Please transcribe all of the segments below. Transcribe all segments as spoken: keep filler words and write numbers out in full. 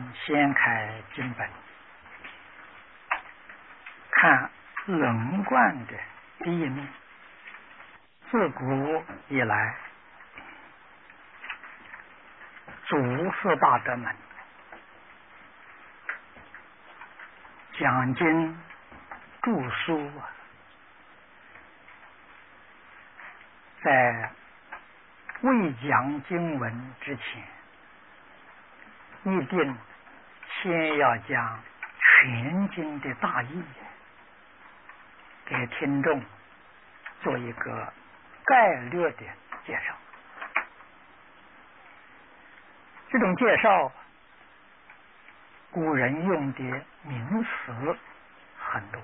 们掀开经本，看轮观的第一面。自古以来，祖师大德们讲经著书啊，在未讲经文之前，一定先要将全经的大意给听众做一个概略的介绍。这种介绍，古人用的名词很多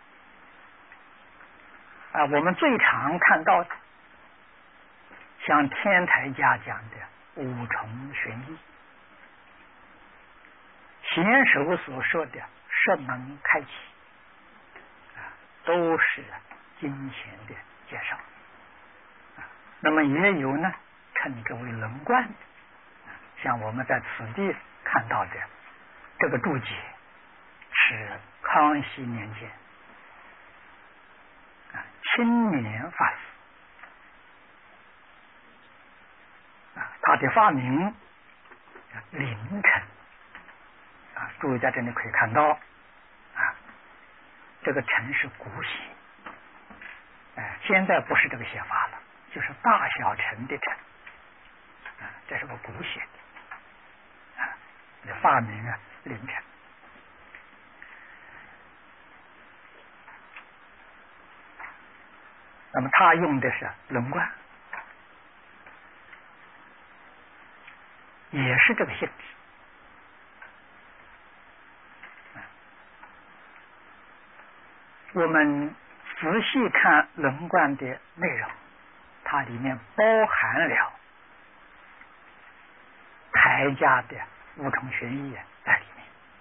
啊，我们最常看到的，像天台家讲的五重玄义，贤首所说的圣门开启啊，都是经前的介绍啊。那么也有呢称之为轮观的，像我们在此地看到的这个注解是康熙年间啊青年法师啊，他的法名凌晨啊，注意在这里可以看到啊，这个晨是古写，哎，现在不是这个写法了，就是大小晨的晨啊，这是个古写的啊，法名啊凌晨。那么他用的是轮观，也是这个性质。我们仔细看轮观的内容，它里面包含了台家的五重玄义在里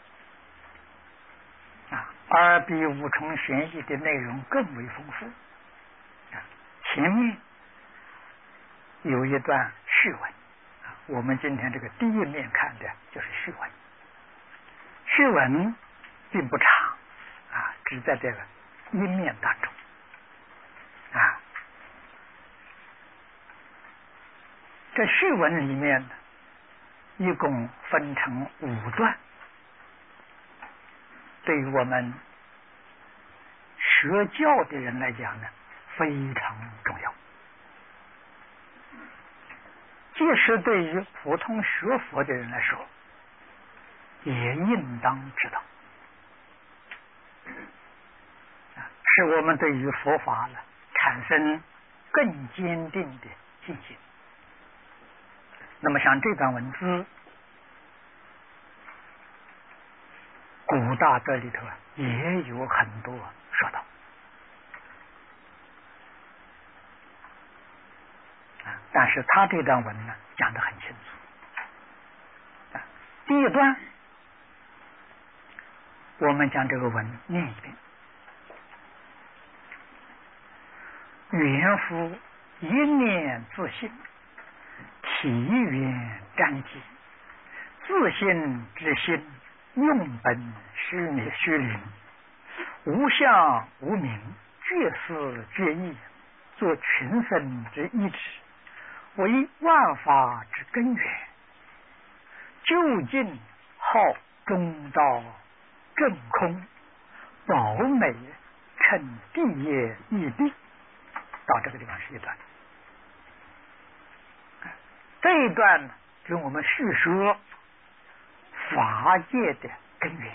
面啊，而比五重玄义的内容更为丰富啊。前面有一段序文啊，我们今天这个第一面看的就是序文。序文并不长啊，只在这个一面当中啊。这序文里面一共分成五段，对于我们学教的人来讲呢，非常重要，即使对于普通学佛的人来说，也应当知道，使我们对于佛法呢产生更坚定的信心。那么像这段文字，古大德里头也有很多说到啊，但是他这段文呢讲得很清楚啊。第一段我们将这个文念一遍。元夫一念自信，体缘沾机，自信之心，用本虚灭虚灵，无相无名，觉思觉意，作群生之意志，为万法之根源，究竟号中道正空，宝美称地业义地。到这个地方是一段，这一段呢给我们叙说法界的根源，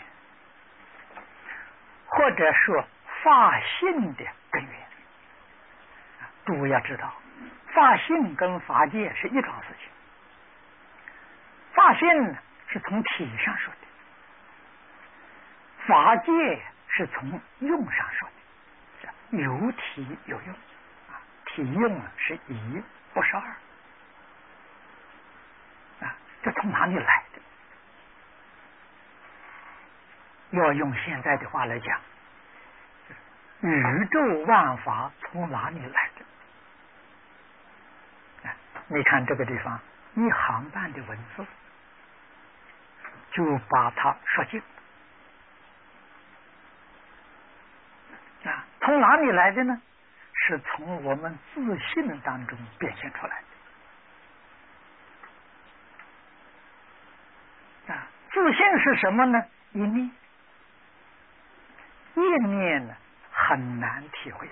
或者说法性的根源。诸位要知道，法性跟法界是一桩事情。法性呢是从体上说的，法界是从用上说的，有体有用，体用是一，不是二啊，这从哪里来的？要用现在的话来讲，宇宙万法从哪里来的？啊，你看这个地方一行半的文字， 就把它说尽啊。从哪里来的呢？是从我们自信当中表现出来的啊。自信是什么呢？一念，一念呢很难体会呀。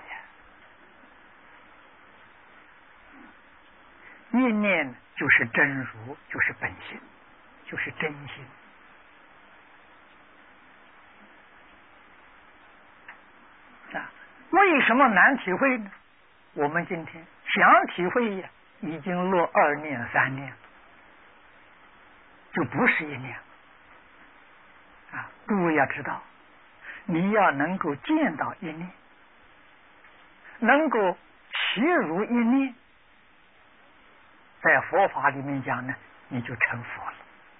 一念就是真如，就是本性，就是真心啊。为什么难体会呢？我们今天想体会呀，已经落二念三念，就不是一念啊。诸位要知道，你要能够见到一念，能够契入一念，在佛法里面讲呢，你就成佛了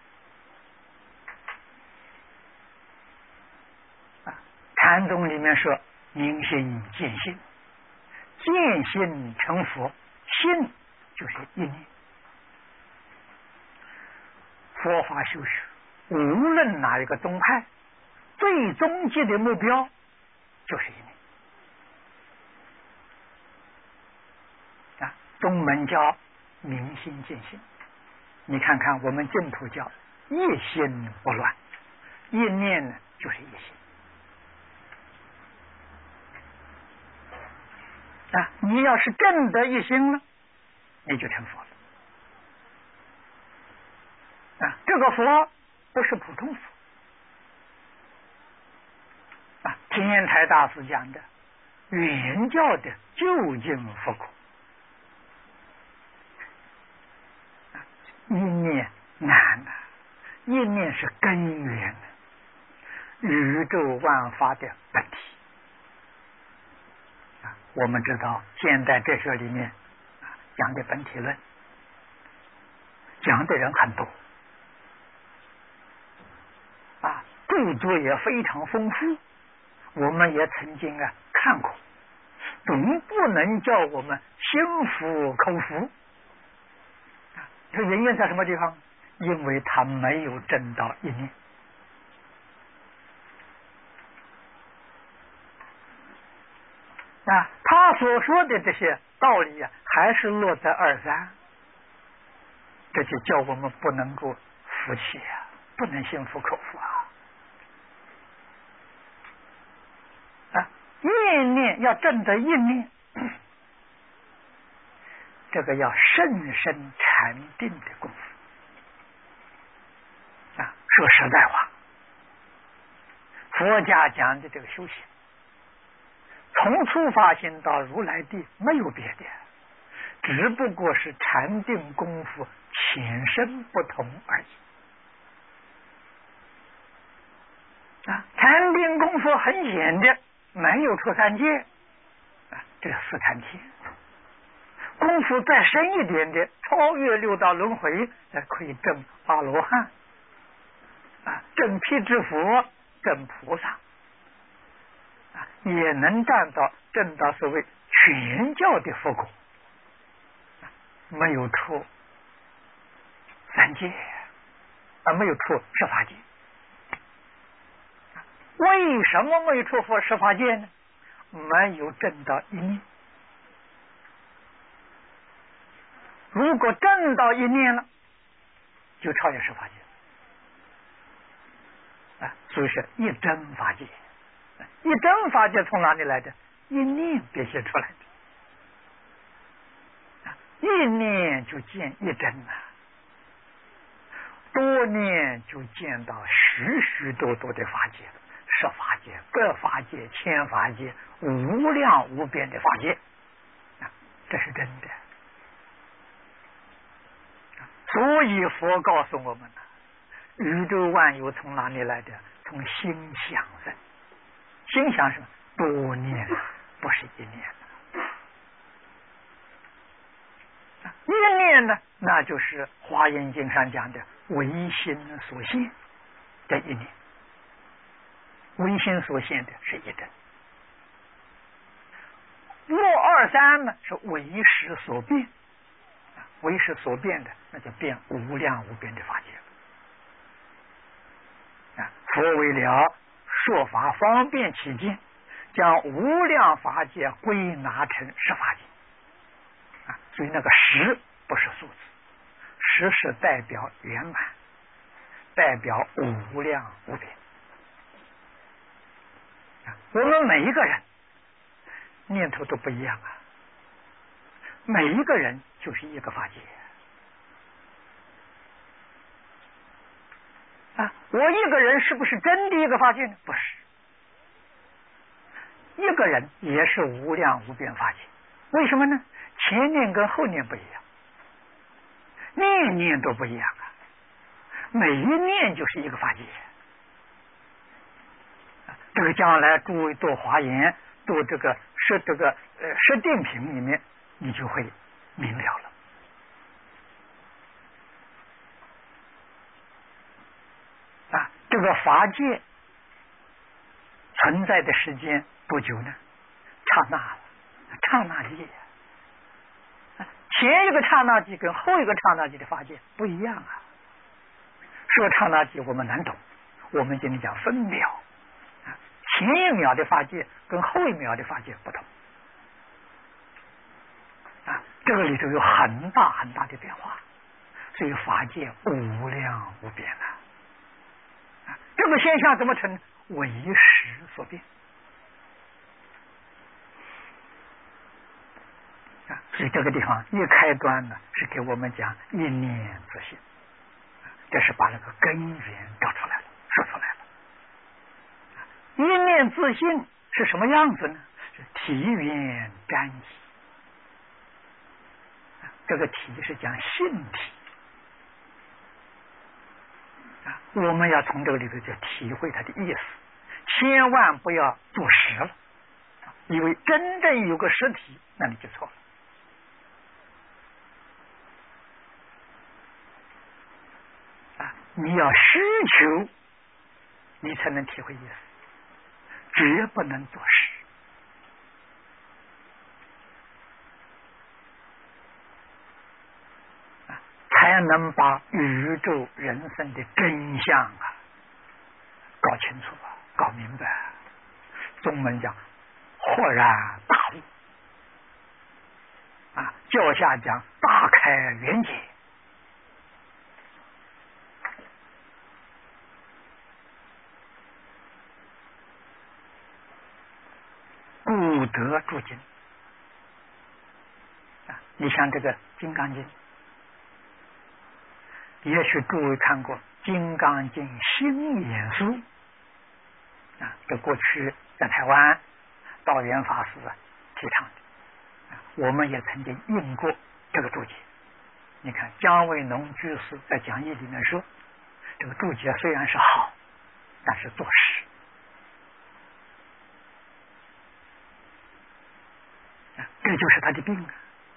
啊。禅宗里面说明心见性，见性成佛，心就是一念。佛法修持无论哪一个宗派，最终极的目标就是一念啊。宗门叫明心见性，你看看我们净土教一心不乱，一念呢就是一心啊。你要是证得一心了，你就成佛了啊。这个佛不是普通佛啊，天台大师讲的原教的究竟佛果。一念难呐、啊，一念是根源的，宇宙万法的本体啊。我们知道现代哲学里面啊讲的本体论，讲的人很多啊，著作也非常丰富，我们也曾经啊看过，总不能叫我们心服口服。这原因在什么地方？因为他没有证到一念啊，他所说的这些道理啊，还是落在二三，这就叫我们不能够服气啊，不能心服口服啊！啊，一念要证得一念，这个要深深禅定的功夫啊。说实在话，佛家讲的这个修行，从初发心到如来地没有别的，只不过是禅定功夫浅深不同而已啊。禅定功夫很浅的，没有出三界啊，这个四禅天。功夫再深一点的，超越六道轮回，才可以证阿罗汉啊，证辟支佛，证菩萨啊，也能占到证到所谓全教的佛果，没有出三界啊，没有出十法界。为什么没有出佛十法界呢？没有证到一念。如果证到一念了，就超越十法界啊，所以是一真法界。一真法界从哪里来的？一念表现出来的啊，一念就见一真啊，多念就见到许许多多的法界，十法界、百法界、千法界，无量无边的法界啊，这是真的。所以佛告诉我们呢，宇宙万有从哪里来的？从心想生。心想什么？多念，不是一念。一念呢，那就是华严经上讲的唯心所现的一念。唯心所现的是一真。落二三呢，是唯识所变。唯识所变的，那就变无量无边的法界佛为了说法方便起见，将无量法界归纳成十法界啊，所以那个十不是数字，十是代表圆满，代表无量无边。我们每一个人念头都不一样啊，每一个人就是一个法界啊！我一个人是不是真的一个法界呢？不是，一个人也是无量无边法界。为什么呢？前念跟后念不一样，念念都不一样啊，每一念就是一个法界。这个将来诸位读华严，读这个是这个呃十定品里面，你就会明了了。啊，这个法界存在的时间多久呢？刹那了，刹那界。前一个刹那界跟后一个刹那界的法界不一样啊。说刹那界我们难懂，我们今天讲分秒。前一秒的法界跟后一秒的法界不同啊，这个里头有很大很大的变化，所以法界无量无边啊。啊这个现象怎么成？为识所变啊。所以这个地方一开端呢，是给我们讲一念自性，这是把那个根源找出来了，说出来了。一念自性是什么样子呢？是体缘沾集。这个体是讲性体啊，我们要从这个里头就体会它的意思，千万不要做实了，以为真正有个实体，那你就错了啊！你要需求，你才能体会意思。绝不能做事啊，才能把宇宙人生的真相啊搞清楚啊，搞明白。中文讲豁然大悟啊，教下讲大开圆解。故得诸经啊，你像这个《金刚经》，也许诸位看过《金刚经心眼书》啊，这过去在台湾道元法师啊提倡的，啊，我们也曾经用过这个注解。你看姜维农居士在讲义里面说，这个注解虽然是好，但是做实。这就是他的病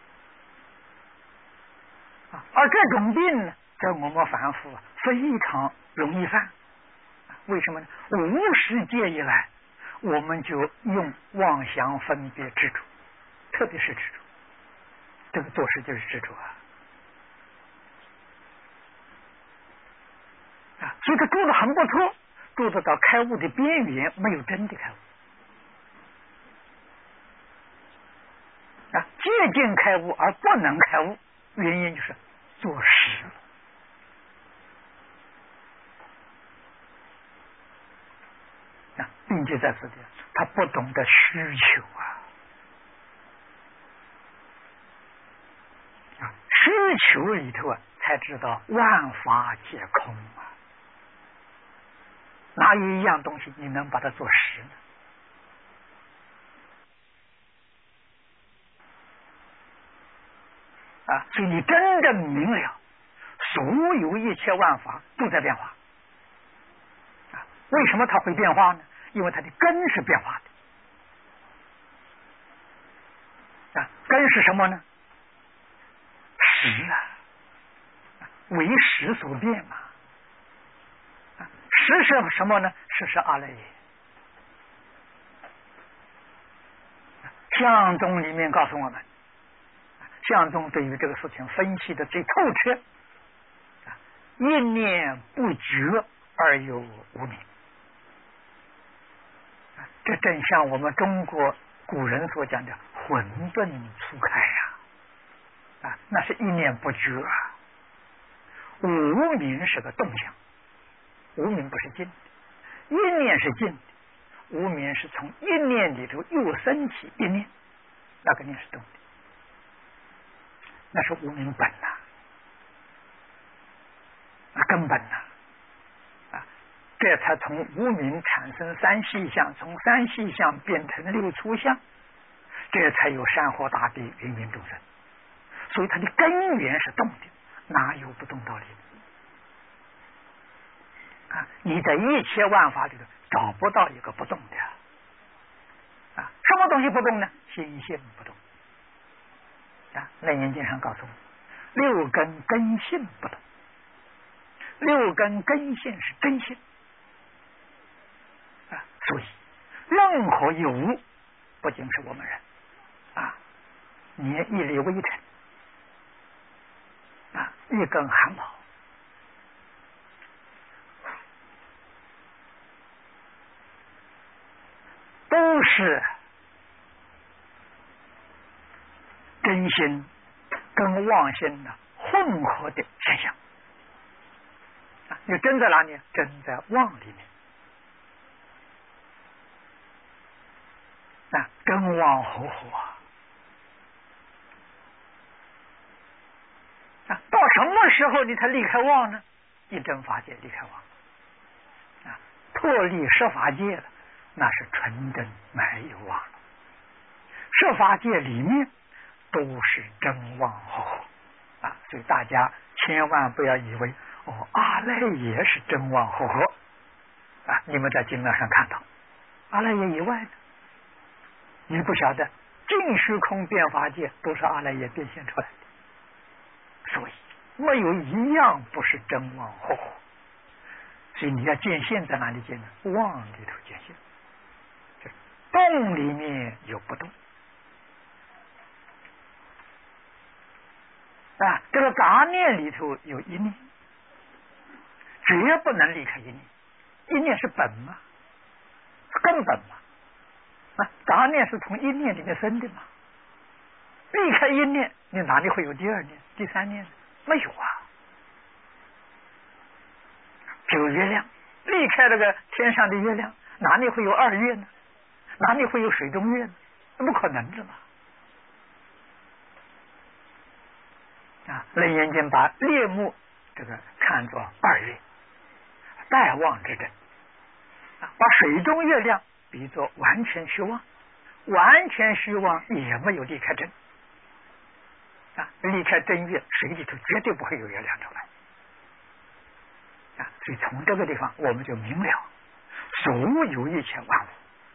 啊！而这种病呢，在我们凡夫非常容易犯。为什么呢？无始界以来，我们就用妄想分别执着，特别是执着，这个做事就是执着啊！啊，所以他做的很不错，做得到开悟的边缘，没有真的开悟。啊，接近开悟而不能开悟，原因就是做实啊，并且在此地他不懂得需求啊，啊，需求里头啊，才知道万法皆空啊，哪有一样东西你能把它做实呢？啊，所以你真正明了，所有一切万法都在变化。啊，为什么它会变化呢？因为它的根是变化的。啊，根是什么呢？识啊，为识所变嘛。啊，识是什么呢？识是阿赖耶。相宗里面告诉我们。相宗对于这个事情分析的最透彻，一念不觉而有无明这正像我们中国古人所讲的混沌初开呀、啊，啊，那是一念不觉啊。无明是个动向，无明不是静的，一念是静的，无明是从一念里头又升起一念，那个念是动的，那是无明本呐、啊，那根本呐、啊，啊，这才从无明产生三细相，从三细相变成六粗相，这才有山河大地、芸芸众生。所以它的根源是动的，哪有不动道理啊？你在一切万法里头找不到一个不动的啊！什么东西不动呢？心性不动啊！《楞严经》上告诉我们，六根根性不动，六根根性是真性啊！所以任何有无，不仅是我们人啊，连一粒微尘啊，一根汗毛，都是真心跟妄心的混合的现象啊！你真在哪里？真在妄里面啊，跟妄合合啊！啊，到什么时候你才离开妄呢？一真法界离开妄啊，脱离十法界了，那是纯真没有妄了。十法界里面都是真妄合合啊，所以大家千万不要以为哦，阿赖耶是真妄合合啊！你们在经论上看到，阿赖耶以外的，你不晓得净虚空变法界都是阿赖耶变现出来的。所以没有一样不是真妄合合，所以你要见性在哪里见呢？妄里头见性，动里面有不动啊，这个杂念里头有一念，绝不能离开一念，一念是本嘛，根本嘛，啊，杂念是从一念里面生的嘛，离开一念，你哪里会有第二念、第三念呢？没有啊。只有月亮，离开这个天上的月亮，哪里会有二月呢？哪里会有水中月呢？不可能的嘛！啊，《楞严经》把列目这个看作二月，待望之真啊，把水中月亮比作完全虚妄，完全虚妄也没有离开真啊，离开真月，水里头绝对不会有月亮出来啊！所以从这个地方我们就明了，所有一切万物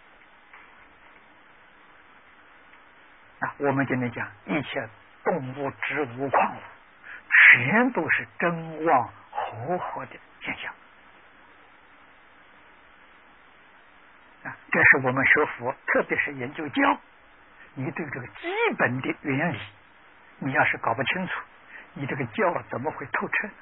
啊，我们今天讲一切动物、植物、矿物，全都是真妄合合的现象啊！这是我们学佛，特别是研究教，你对这个基本的原理，你要是搞不清楚，你这个教怎么会透彻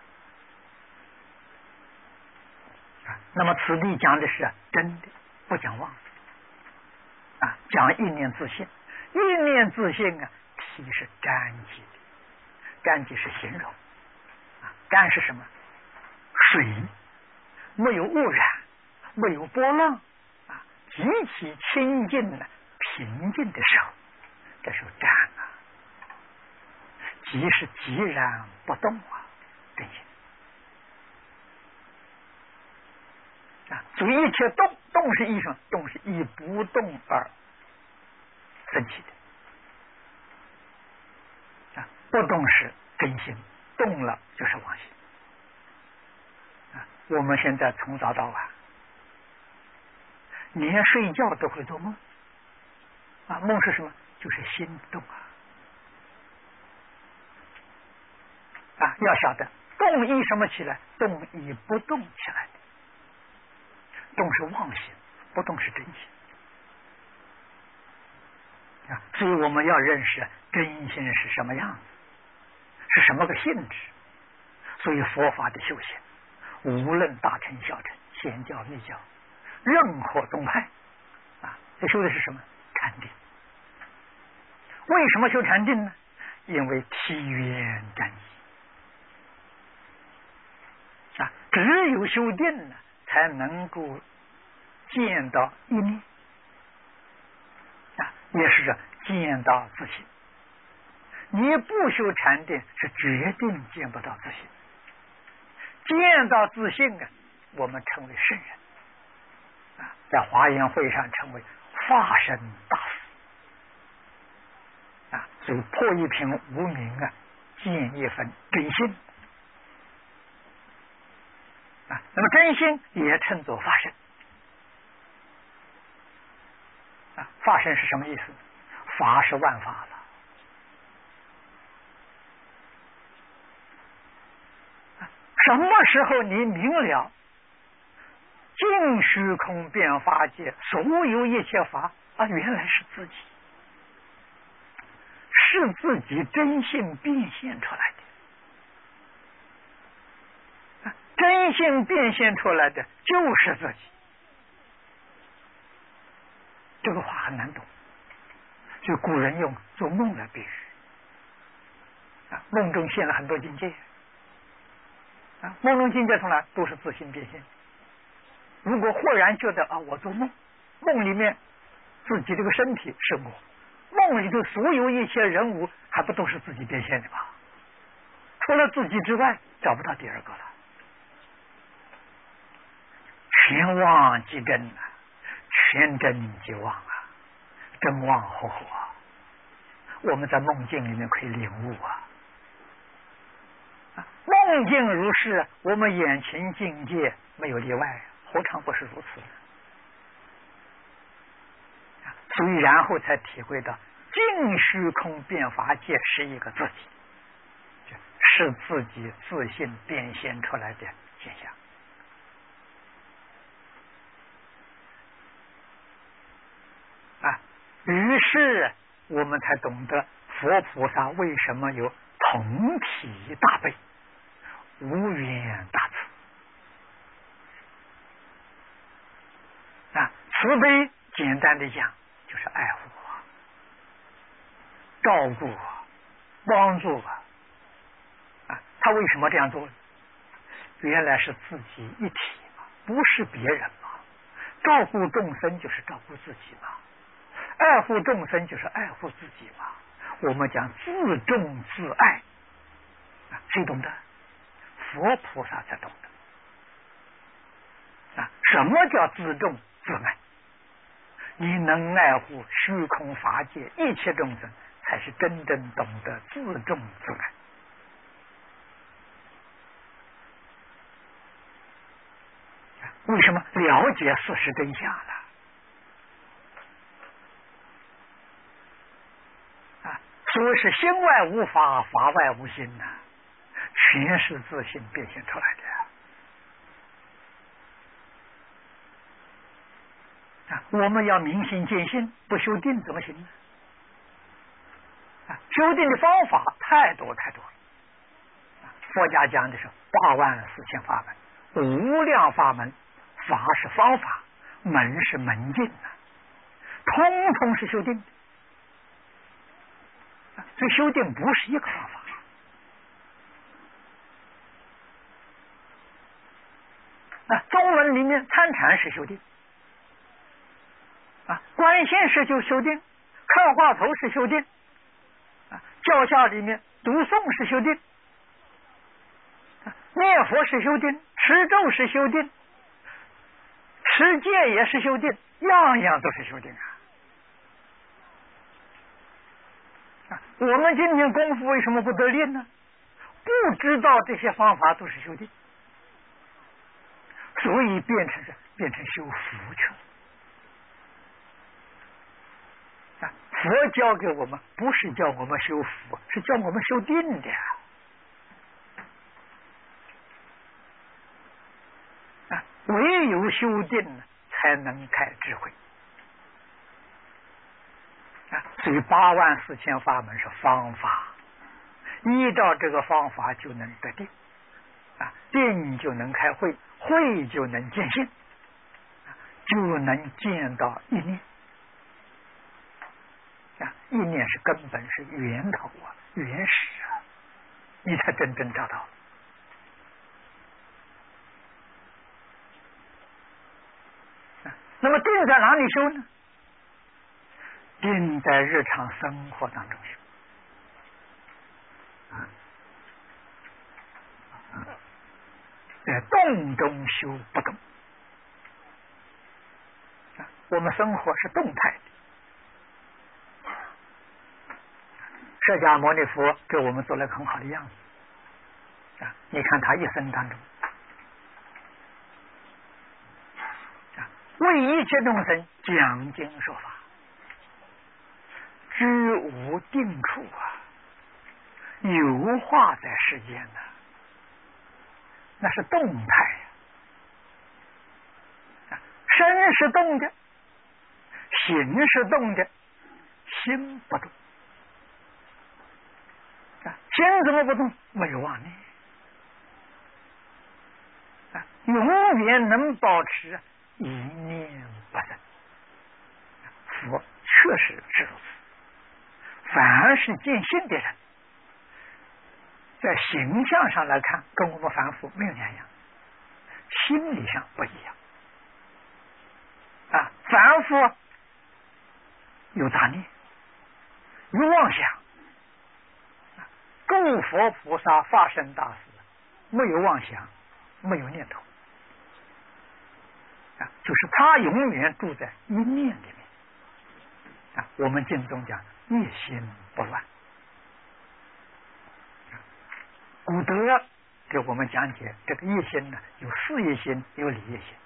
啊？那么此地讲的是真的，不讲妄啊，讲一念自性。一念自性啊，体是干寂的，干寂是形容啊，干是什么？水，没有污染，没有波浪啊，极其清净的、平静的时候，这是干啊。即是寂然不动啊，真心啊，所以一切动，动是一什么？动是以不动而生起的啊，不动是真心，动了就是妄心啊。我们现在从早到晚，连睡觉都会做梦啊，梦是什么？就是心动啊啊！要晓得，动依什么起来？动依不动起来的，动是妄心，不动是真心。啊，所以我们要认识真心是什么样子，是什么个性质。所以佛法的修行，无论大乘小乘、显教密教，任何宗派啊， 不修的是什么？禅定。为什么修禅定呢？因为体缘战役啊，只有修定呢，才能够见到一念啊，也是这见到自性。你不修禅定，是决定见不到自性。见到自性啊，我们称为圣人啊，在华严会上称为化身大佛啊，所以破一品无明啊，见一分真心啊。那么真心也称作法身啊。法身是什么意思？法是万法了。什么时候你明了净虚空遍法界所有一切法啊，原来是自己，是自己真性变现出来的啊，真性变现出来的就是自己。这个话很难懂，所以古人用做梦来比喻啊，梦中现了很多境界啊，梦中境界从来都是自性变现。如果忽然觉得啊，我做梦，梦里面自己这个身体是我，梦里头所有一切人物还不都是自己变现的吗？除了自己之外，找不到第二个了。全妄即真啊，全真即妄啊，真妄合合啊。我们在梦境里面可以领悟啊。梦境如是，我们眼前境界没有例外，何尝不是如此？所以然后才体会到净虚空遍法界是一个自己，是自己自性变现出来的现象啊。于是我们才懂得佛菩萨为什么有同体大悲、无缘大慈啊。慈悲简单的讲就是爱护啊、照顾啊、帮助啊啊。他为什么这样做？原来是自己一体嘛，不是别人嘛。照顾众生就是照顾自己嘛，爱护众生就是爱护自己嘛。我们讲自重自爱啊，谁懂得？佛菩萨才懂得啊。什么叫自重自爱？你能爱护虚空法界一切众生，才是真正懂得自重自爱。为什么？了解事实真相了啊！所谓是心外无法，法外无心呐、啊，全是自性变现出来的啊！我们要明心见性，不修定怎么行呢？啊，修定的方法太多太多了。佛家讲的是八万四千法门，无量法门。法是方法，门是门径啊，通通是修定的。所以修定不是一个方法啊。中文里面参禅是修定啊，观心是就修定，看话头是修定啊，教下里面读诵是修定，念佛是修定，持咒是修定，持戒也是修定，样样都是修定啊！我们今天功夫为什么不得力呢？不知道这些方法都是修定，所以变成是变成修福去了啊！佛教给我们不是叫我们修福，是叫我们修定的啊！唯有修定才能开智慧啊！所以八万四千法门是方法，依照这个方法就能得定啊，定就能开慧，慧就能见性，就能见到一念意念是根本，是源头啊，原始啊，你才真正找到。那么定在哪里修呢？定在日常生活当中修。在动中修不动。我们生活是动态的，释迦牟尼佛给我们做了个很好的样子啊！你看他一生当中啊，为一切众生讲经说法，知无定处啊，有化在世间呢、啊，那是动态啊，身是动的。行是动的，心不动啊！心怎么不动？没有妄念啊！永远能保持一念不生。佛确实是如此。凡是见性的人，在形象上来看，跟我们凡夫没有两样，心理上不一样啊！凡夫有杂念，有妄想，诸佛菩萨化身大士没有妄想，没有念头啊，就是他永远住在一念里面啊。我们经中讲一心不乱，古德给我们讲解这个一心呢，有事业心，有理业心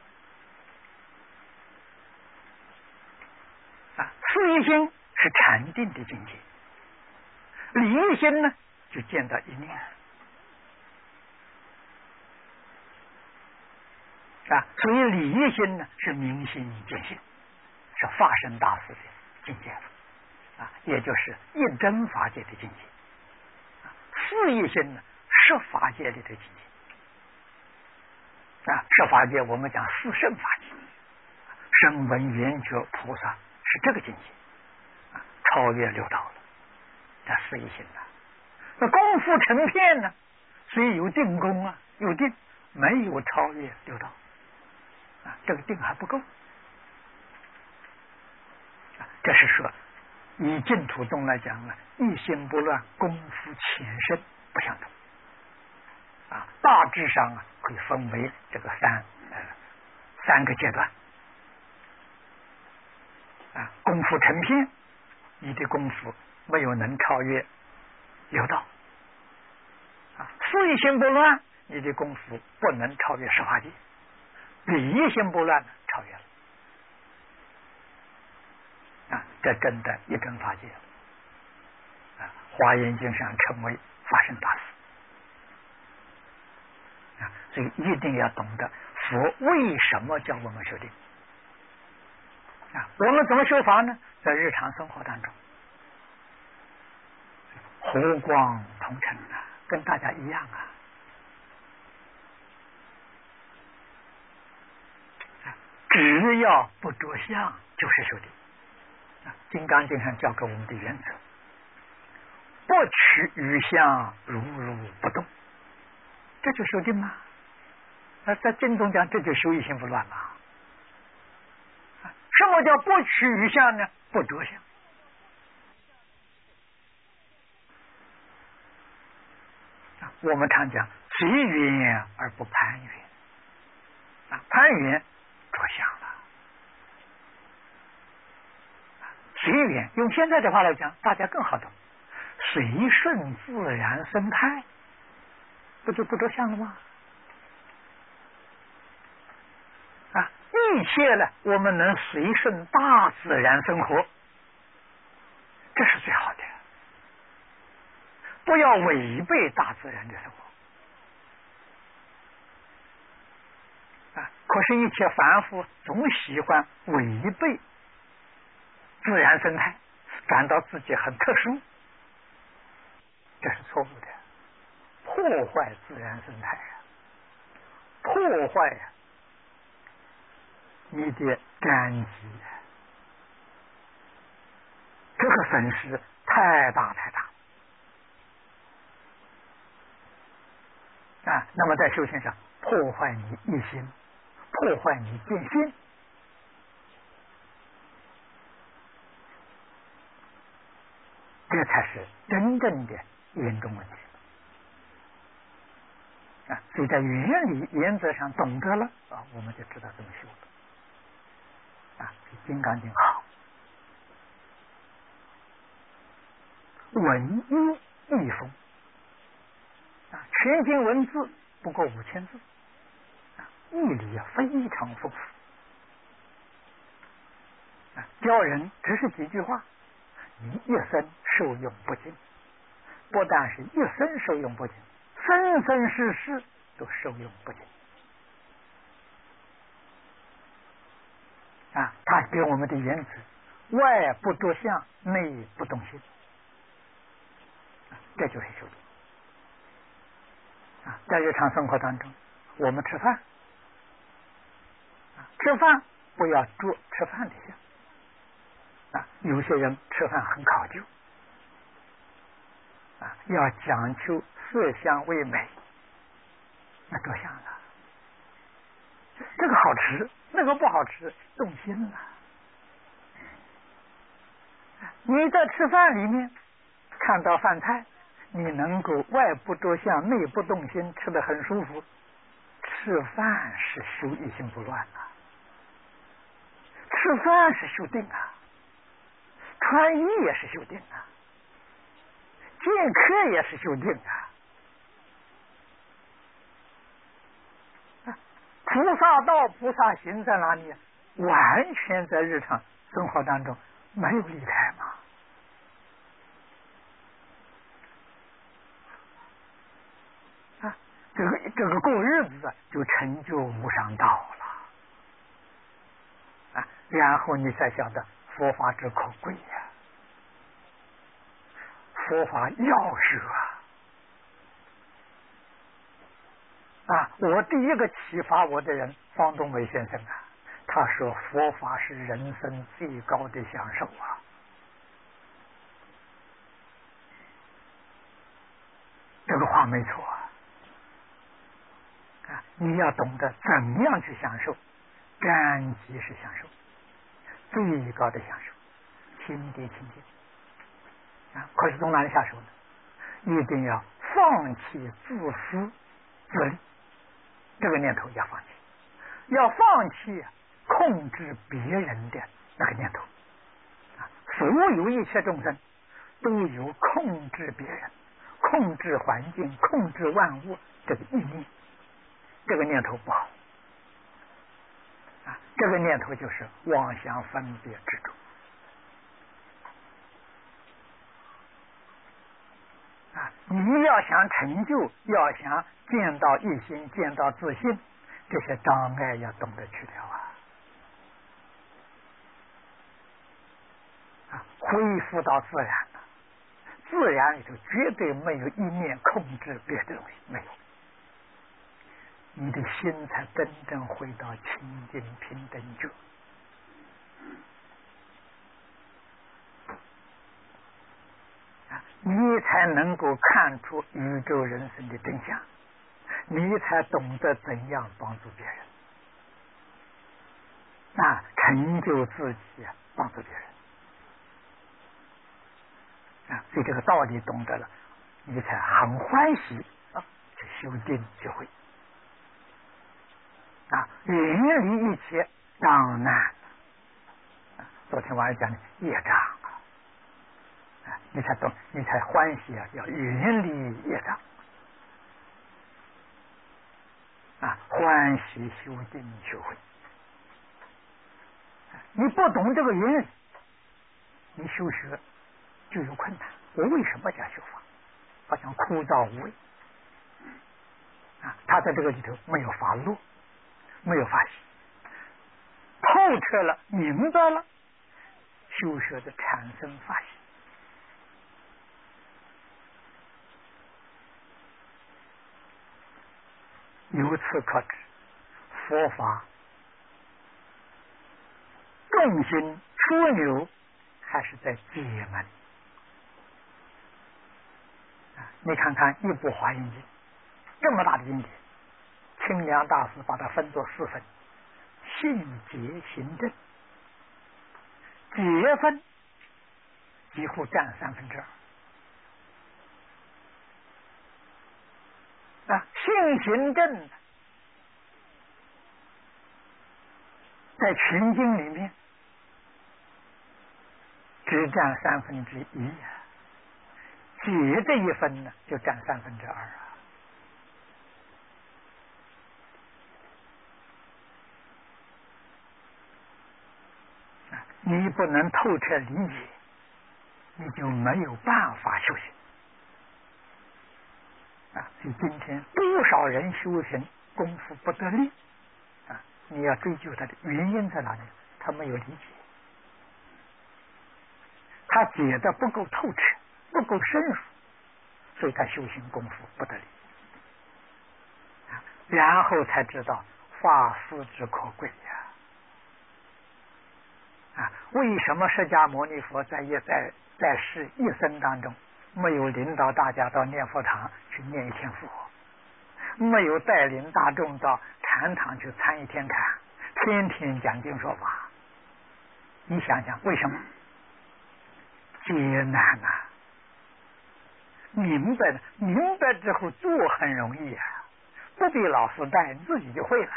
啊。事业心是禅定的境界，理业心呢就见到一念啊。所以理业心呢是明心见性，是化身大士的境界啊，也就是一真法界的境界啊。事业心呢是法界里的境界啊，是法界我们讲四圣法界，声闻缘觉菩萨是这个境界啊，超越六道了，这事业心呐。那功夫成片呢，所以有定功啊，有定，没有超越六道啊，这个定还不够啊。这是说以净土宗来讲啊，一心不乱，功夫浅深不相同啊。大致上啊，可以分为这个三呃三个阶段啊。功夫成片，你的功夫没有能超越六道啊。事业心不乱，你的功夫不能超越十法界。理业心不乱，超越了啊，这真的一真法界啊。华严经上称为法身大士啊，所以一定要懂得佛为什么叫我们修定啊。我们怎么修法呢？在日常生活当中，和光同尘啊，跟大家一样啊。只要不着相，就是修定啊。金刚经上教给我们的原则，不取于相，如如不动，这就修定嘛。那在经中讲，这就修一心不乱嘛。什么叫不取于相呢？不着相。我们常讲随缘而不攀缘啊，攀缘着相了。随缘用现在的话来讲，大家更好懂，随顺自然生态，不就不着相了吗？啊，一切呢，我们能随顺大自然生活，这是最好的。不要违背大自然的生活啊！可是，一切凡夫总喜欢违背自然生态，感到自己很特殊，这是错误的，破坏自然生态啊，破坏啊你的根基这个损失太大太大啊！那么在修行上破坏你一心，破坏你见性，这才是真正的严重问题啊！所以在原理原则上懂得了啊，我们就知道怎么修了啊！《金刚经》好，文意义风啊，全经文字不过五千字啊，义理非常丰富啊，教人只是几句话，你一生受用不尽，不但是一生受用不尽，生生世世都受用不尽啊！他给我们的原则，外不着相，内不动心，啊、这就是修行啊！在日常生活当中，我们吃饭啊，吃饭不要着吃饭的相啊，有些人吃饭很考究啊，要讲究色香味美，那着相了。这个好吃，那个不好吃，动心了。你在吃饭里面看到饭菜，你能够外不着相，内不动心，吃得很舒服，吃饭是修一心不乱啊，吃饭是修定啊，穿衣也是修定啊，见客也是修定啊。菩萨道菩萨行在哪里？完全在日常生活当中，没有离开嘛。啊，这个这个过日子就成就无上道了啊！然后你才晓得佛法之可贵呀、啊，佛法要舍啊！我第一个启发我的人方东伟先生啊，他说佛法是人生最高的享受啊！这个话没错啊！啊，你要懂得怎样去享受，感激是享受，最高的享受，心地清净啊！可是从哪里下手呢？一定要放弃自私自利。这个念头要放弃，要放弃控制别人的那个念头啊！所有一切众生都有控制别人、控制环境、控制万物这个意念，这个念头不好啊！这个念头就是妄想分别执着啊！你要想成就，要想见到一心，见到自信，这些障碍要懂得去掉啊！啊，恢复到自然了，自然里头绝对没有一念控制别的东西，没有，你的心才真正回到清净平等觉啊，你才能够看出宇宙人生的真相。你才懂得怎样帮助别人，啊，成就自己，帮助别人啊！所以这个道理懂得了，你才很欢喜啊，去修定学会啊，远离一切障难。啊，昨天晚上讲的业障啊，啊，你才懂，你才欢喜啊，要远离业障。啊，欢喜修定学会，你不懂这个原理，你修学就有困难。我为什么讲修法？好像枯燥无味啊！他在这个里头没有发落，没有发喜，透彻了，明白了，修学的产生发喜。由此可知，佛法重心枢纽还是在解门啊！你看看一部《华严经》，这么大的经典，清凉大师把它分作四分：信解行证。解分几乎占三分之二啊，信行证在群经里面只占三分之一啊，解这一分呢就占三分之二啊。你不能透彻理解，你就没有办法修行啊！所以今天多少人修行功夫不得力啊！你要追究他的原因在哪里？他没有理解，他解的不够透彻，不够深入，所以他修行功夫不得力啊！然后才知道法师之可贵呀！啊，为什么释迦牟尼佛在一在在世一生当中没有领导大家到念佛堂去念一天佛，没有带领大众到禅堂去参一天禅，天天讲经说法？你想想为什么？艰难呐、啊！明白了，明白之后做很容易啊，不必老师带，你自己就会了。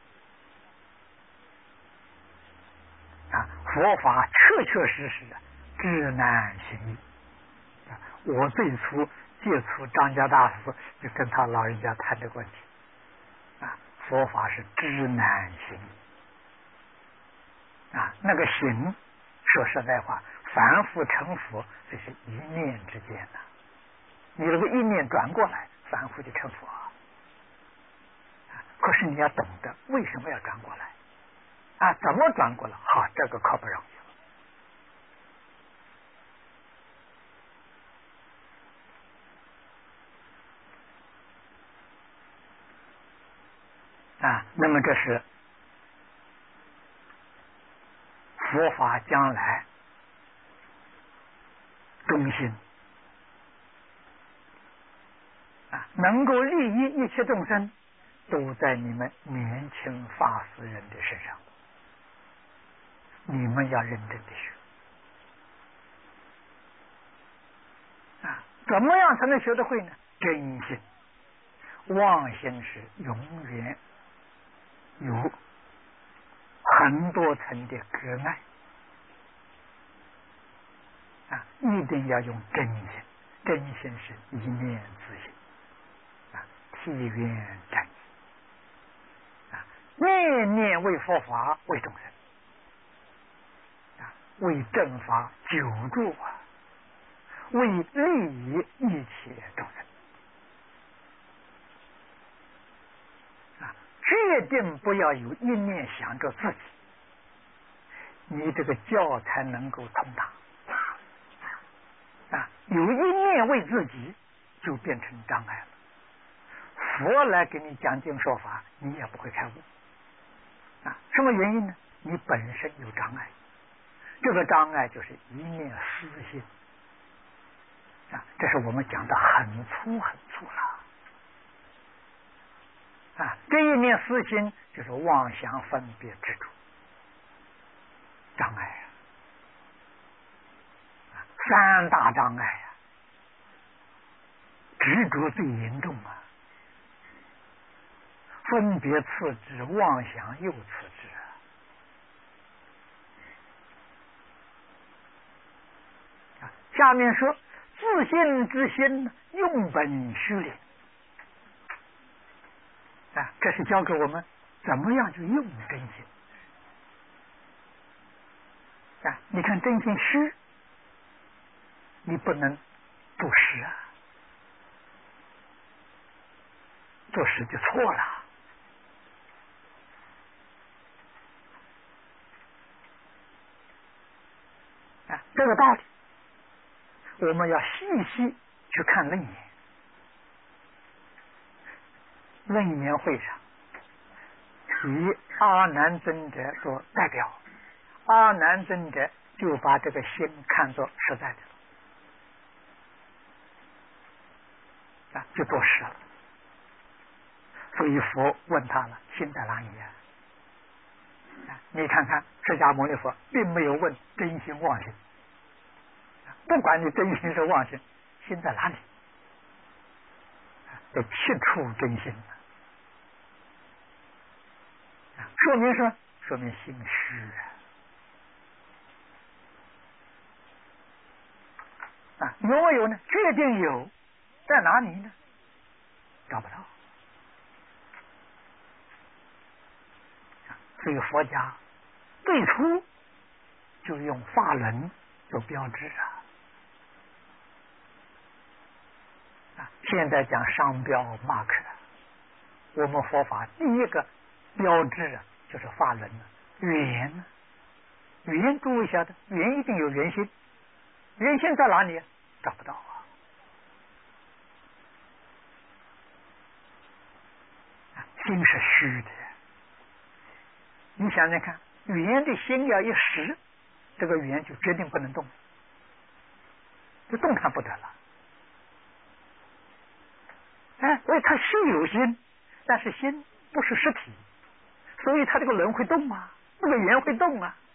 啊，佛法确确实实知难行易。我最初接触张家大师，就跟他老人家谈这个问题。啊，佛法是知难行易。啊，那个行，说实在话，凡夫成佛，这是一念之间呐、啊。你如果一念转过来，凡夫就成佛。啊，可是你要懂得为什么要转过来。啊，怎么转过来？好，这个可不容易啊。那么这是佛法将来中心啊，能够利益一切众生，都在你们年轻发誓人的身上。你们要认真的学啊！怎么样才能学得会呢？真心，妄心是永远有很多层的隔碍啊！一定要用真心，真心是一念自性啊，体缘真啊，念念为佛法，为众生。为正法久住啊，为利益一切众生啊，决定不要有一念想着自己，你这个教才能够通达啊。有一念为自己，就变成障碍了。佛来给你讲经说法，你也不会开悟啊。什么原因呢？你本身有障碍。这个障碍就是一念私心啊，这是我们讲的很粗很粗了啊。这一念私心就是妄想分别执着障碍啊，三大障碍啊，执着最严重啊，分别次之，妄想又次之。下面说自信之心用本须练啊，这是教给我们怎么样去用真心啊。你看真心虚，你不能做实啊，做实就错了啊。这个道理我们要细细去看楞严。楞严会上以阿难尊者做代表，阿难尊者就把这个心看作实在的了，啊，就作实了。所以佛问他了：“心在哪里呀？”啊，你看看释迦牟尼佛并没有问真心妄心，不管你真心是妄心，心在哪里？得切触真心了，说明什么？说明心虚啊！啊，有没有呢？确定有，在哪里呢？找不到。所以佛家最初就用法轮做标志啊。啊，现在讲商标 mark， 我们佛法第一个标志啊，就是法轮圆。圆诸位晓得，圆一定有圆心，圆心在哪里？找不到啊。心是虚的，你想想看，圆的心要一实，这个圆就决定不能动，就动弹不得了。哎，所以它是有心，但是心不是实体，所以它这个轮会动啊，这个圆会动啊。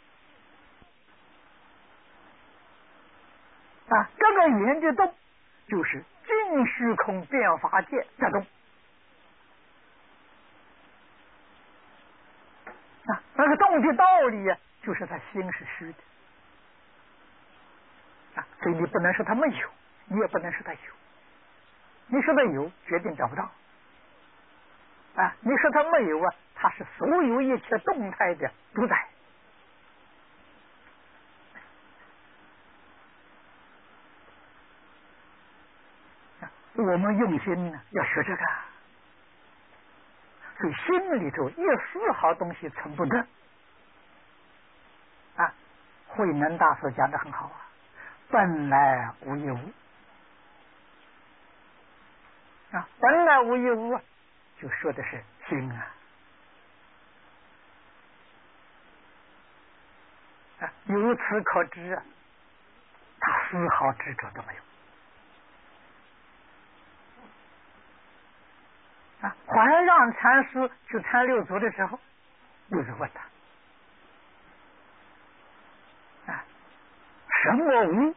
啊，这个圆的动，就是尽虚空变法界在动。啊，那个动的道理呀、啊，就是他心是虚的。啊，所以你不能说他没有，你也不能说他有。你说他有，决定找不到。啊，你说他没有啊，他是所有一切动态的主宰。啊，我们用心呢，要学这个。所以心里头一丝毫东西存不得。啊，慧能大师讲的很好啊，本来无一物。啊，本来无一物，就说的是心啊。啊，由此可知啊，他丝毫执着都没有。啊，还让禅师去参六祖的时候，六祖问他：啊，什么无？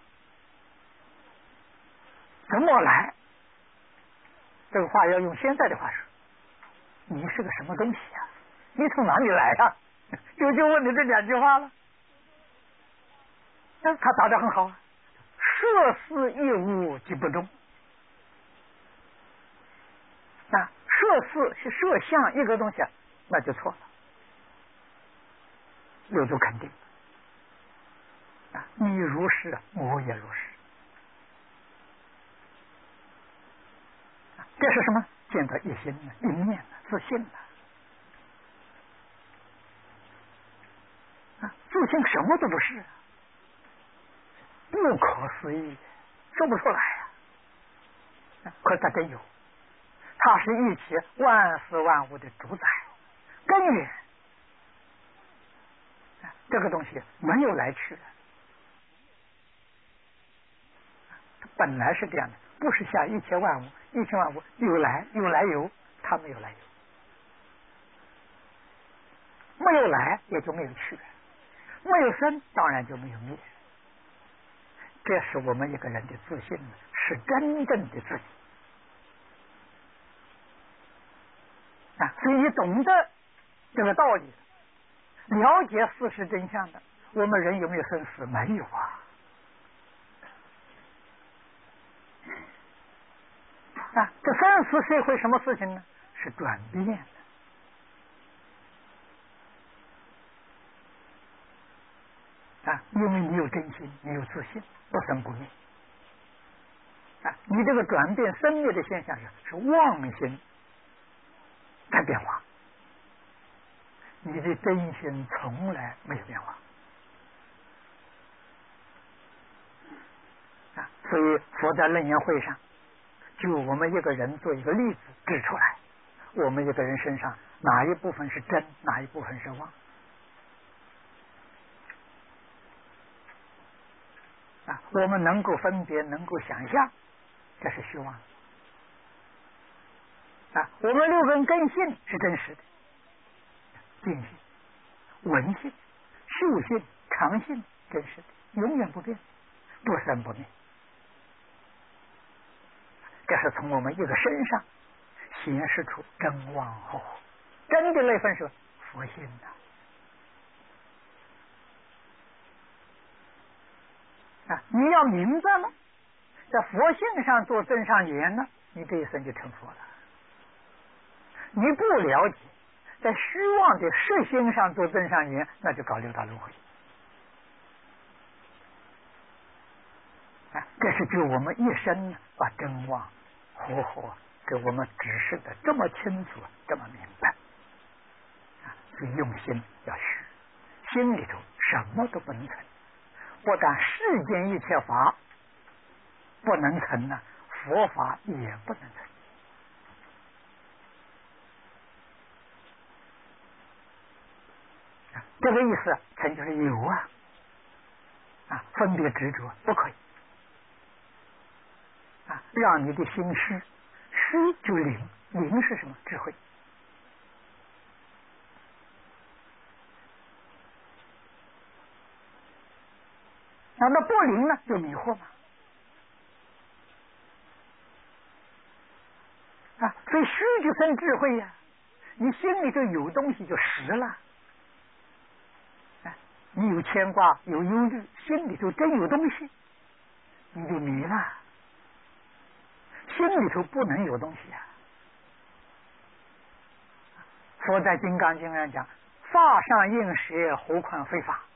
怎么来？这个话要用现在的话说，你是个什么东西呀、啊？你从哪里来呀、啊？就就问你这两句话了。那他答得很好啊，设事一无即不中。啊，设事是设像一个东西啊，那就错了。六祖肯定啊，你如是，我也如是。啊，这是什么？见到一心了，一念了，自信了。啊，自信什么都不是，不可思议，说不出来呀、啊。可是他真有，他是一切万事万物的主宰根源。啊，这个东西没有来去，本来是这样的，不是像一切万物，一切万物有来有来有，他没有来有，没有来也就没有去，没有生当然就没有灭。这是我们一个人的自信，是真正的自信啊！所以你懂得这个道理，了解事实真相的，我们人有没有生死？没有啊！啊，这生死社会什么事情呢？是转变的啊！因为你有真心，你有自信，不生不灭啊！你这个转变生灭的现象是是妄心在变化，你的真心从来没有变化啊！所以佛在楞严会上就我们一个人做一个例子指出来，我们一个人身上哪一部分是真，哪一部分是妄啊，我们能够分别，能够想象，这是虚妄啊。我们六根根性是真实的，见性、闻性、嗅性、尝性，真实的，永远不变，不生不灭。这是从我们一个身上显示出真妄合，真的那份是佛性的啊！你要明白了，在佛性上做增上缘呢，你这一生就成佛了。你不了解，在虚妄的实心上做增上缘，那就搞六道轮回啊！这是就我们一生呢，把真妄合合给我们指示的这么清楚，这么明白啊！所以用心要虚，心里头什么都不能存。不但世间一切法不能存呢，佛法也不能存。这个意思存就是有啊，啊，分别执着不可以啊，让你的心虚，虚就灵，灵是什么？智慧。啊，那不灵呢，就迷惑嘛。啊，所以虚就生智慧呀、啊。你心里头有东西就实了。啊，你有牵挂，有忧虑，心里头真有东西，你就迷了。心里头不能有东西呀、啊。佛在《金刚经》上讲：“法上应舍，何况非法。”